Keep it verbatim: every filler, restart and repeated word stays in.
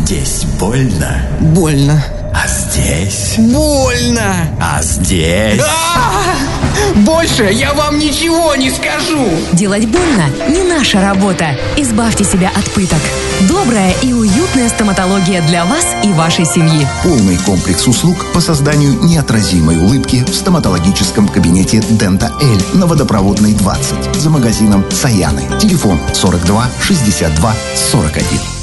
здесь больно? Больно. А здесь? Больно. А здесь? А-а-а! Больше я вам ничего не скажу. Делать больно не наша работа. Избавьте себя от пыток. Добрая и уютная стоматология для вас и вашей семьи. Полный комплекс услуг по созданию неотразимой улыбки в стоматологическом кабинете Дента Эль на Водопроводной двадцать за магазином Саяны. Телефон сорок два шестьдесят два сорок один.